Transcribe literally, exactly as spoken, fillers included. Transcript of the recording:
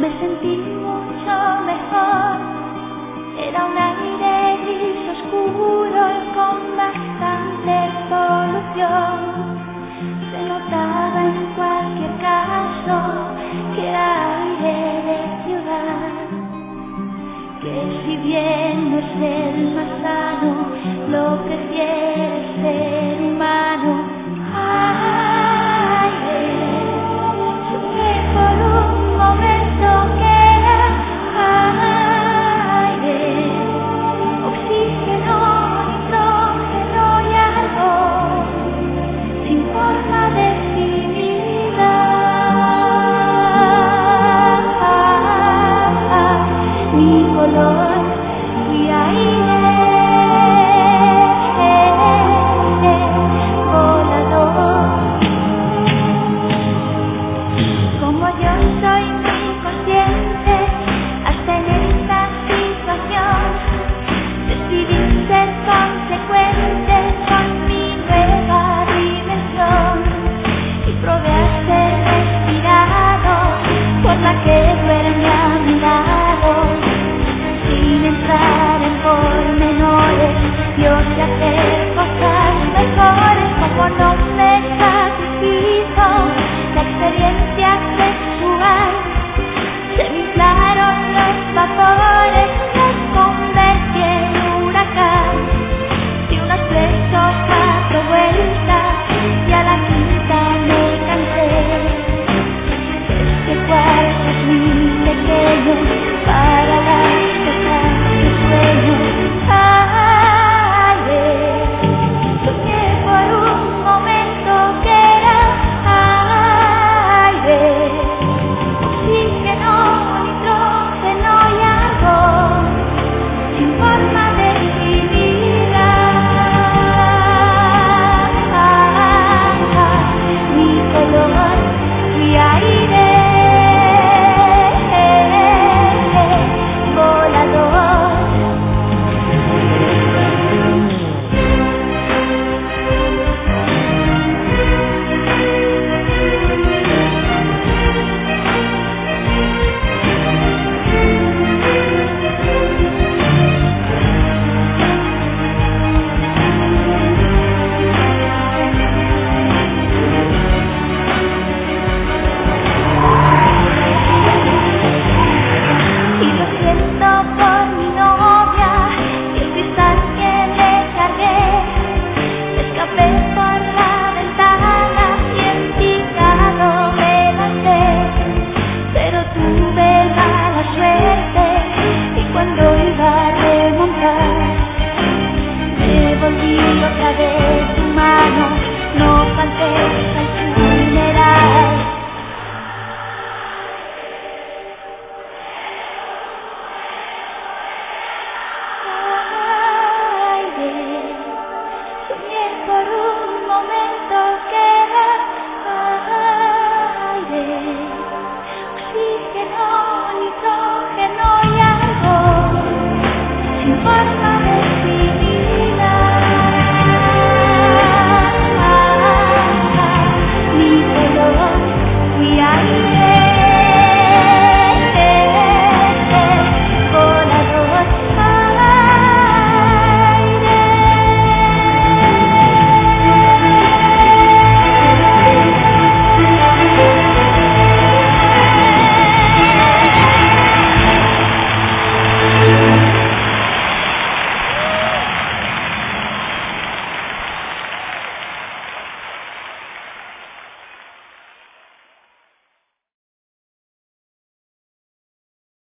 me sentí mucho mejor. Era un aire gris oscuro y con bastante polución. Se notaba en cualquier caso que era aire de ciudad, que si bien no es el más sano, lo prefiere el ser humano. Aire, soñé por un momento que era aire, oxígeno, nitrógeno y algo sin forma definida, ni color ni aire. Hacer cosas mejores, como no me sacrifico. La experiencia sexual, se me inflaron los vapores, me convertí en huracán. Di unas tres o cuatro vueltas y a la quinta me cansé. Este cuarto es muy pequeño para las cosas que sueño. Tuve mala suerte.